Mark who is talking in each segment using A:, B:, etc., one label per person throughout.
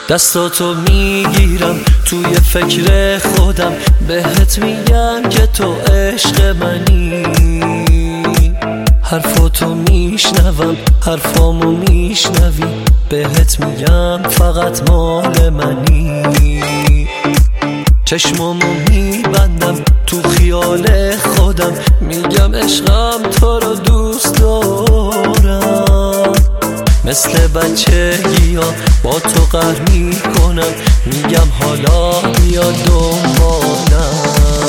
A: دستاتو میگیرم توی فکر خودم، بهت میگم که تو عشق منی. حرفاتو میشنوم، حرفامو میشنوی، بهت میگم فقط مال منی. چشمامو میبندم تو خیال خودم، میگم عشقم تو رو دوست دارم. مثل بچگی ها با تو قهر میکنم، میگم حالا بیا دنبالم.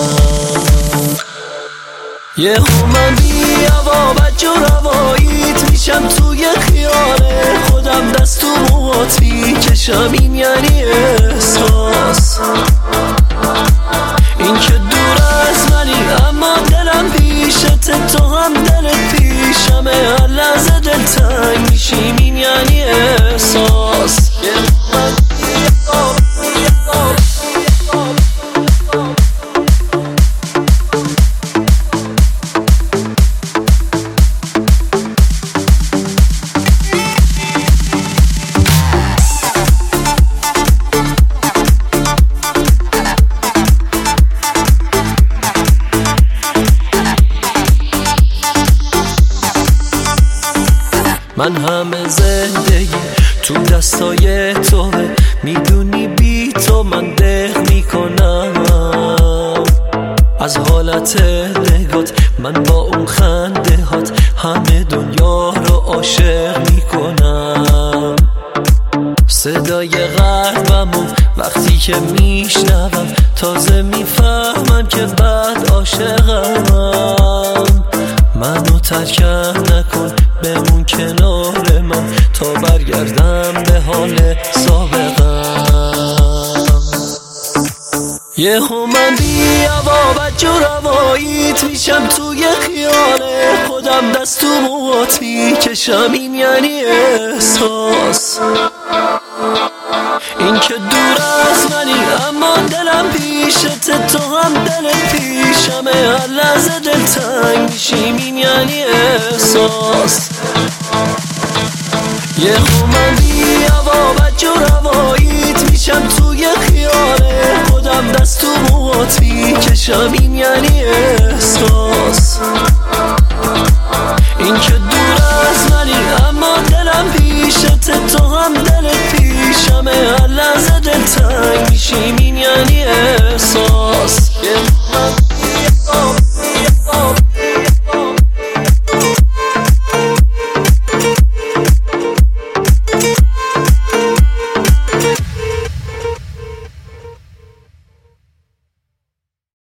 A: یهو من بی‌هوا بج و رواییت میشم توی خیال خودم، دست تو موهات میکشم، این یعنی احساس. این که دور از منی اما دلم پیشته، تو هم دلت پیشمه، هر لحظه دلتنگ میشیم، این یعنی احساس. من همه زندگی تو دستای توه، میدونی بی تو من دق میکنم. از حالت نگات من با اون خنده هات همه دنیا رو عاشق میکنم. صدای قلبمو وقتی که میشنوم، تازه میفهمم که بعد عاشقم. منو ترکم نکن، بمون کنار من تا برگردم به حال سابقم. یهو من بی‌هوا بج و رواییت میشم توی خیال خودم، دست تو موهات میکشم، این یعنی احساس. این که دور از منی اما دلم پیشته، تو هم دلت پیشمه، هر لحظه دلتنگ میشیم، این یعنی احساس. یهو من بی‌هوا بج و رواییت میشم توی خیال خودم، دست تو موهات میکشم، این یعنی احساس.